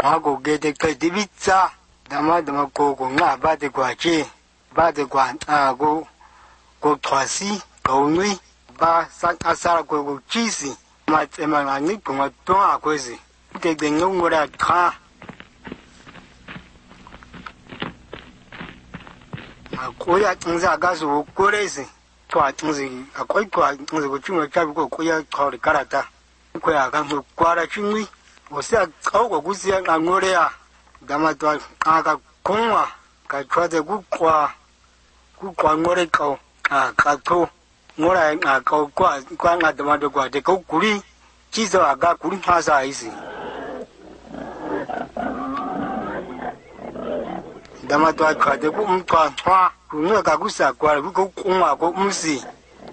Ako gede ke divitsa dama ko nga ba de kwa che ba de kwa go twasi go nui ba sa asara go chisi ma tsema ngani ko ma to akwezi de ngora kha akoya tsinza gazo korezi twa tsinzi akwai twa tsinzi go chuma chabi ko koya khori karata ko ya ga kwara chinwi osia kawo gusia ngorea dama twa aka kunwa ka chwade gukwa ngore ko ka to ngora ka kwa nga dama do kwa de ko kuri chizo aga kuri hasa isi dama twa chwade ku mtwa twa kunwa ka gusa kwa ko kunwa ko musi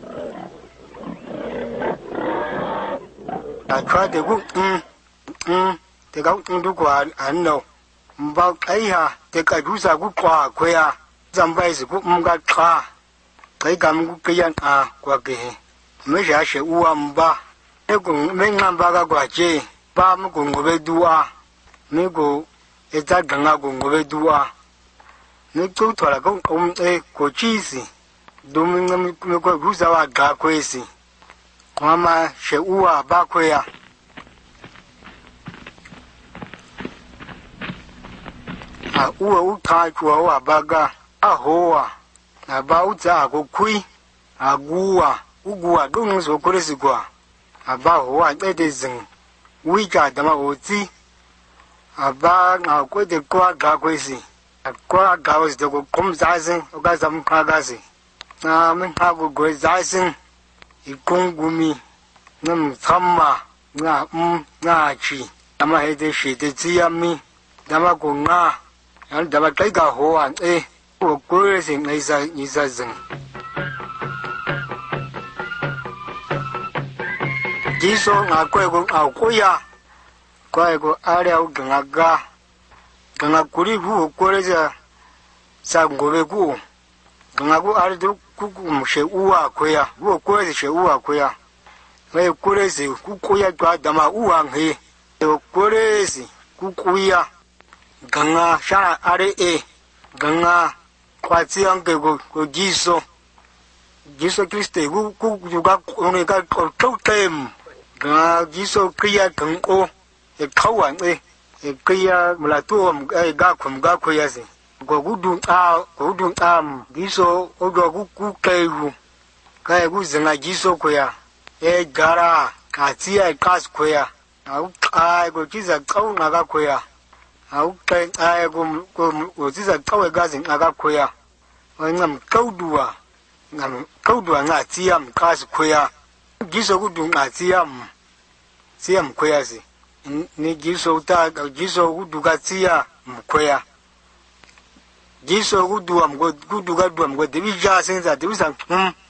a chwade ku te ka ndu kwa anno mba kaiha te ka dusa ku kwa kwea zambaisi ku mga kha kai kam ku kiyan kwa ke me ja she uwa mba e ku me ngamba ka kwa che ba mu ku ngobe duwa me ku e ta ganga ku ngobe duwa me tu thola ko ko chisi dumi ngam ko dusa wa ga kwesi mama she uwa ba kwea uwa uta chua wa baga ahoa na ba uta ko kui aguwa uguwa dun so koresi kwa aba hoa edezin wika dama oti aba na ko de kwa ga kwesi akwa ga was de ko komzazin oga zam kagasi na min ha go go zazin ikungumi nam thamma na chi ama hede shi de ziyami dama ko nga and dama kai ga ho an ko koresi nisa zin jiso nga ko akoya ko area ganga kuri hu koresi sa ngobe ku ganga ku ari do ku mshe uwa koya wo koresi she uwa koya we koresi ku koya kwa dama uwa nge ko koresi ku koya ganga shara are ganga kwati ange go jiso kriste ku juga one ka ko tem ganga jiso kriya tango e kawan e kriya mulato ga koya se go gudu jiso ogo ku kewu kai gu zinga jiso koya e gara kati ai kas koya au go jiza kau na ga koya au kai go ziza kawe gazin aga koya ngam kauduwa nga tiam kas koya giso gudu nga tiam koya si ni giso gudu ga tia koya giso gudu am go debi ja senza debi san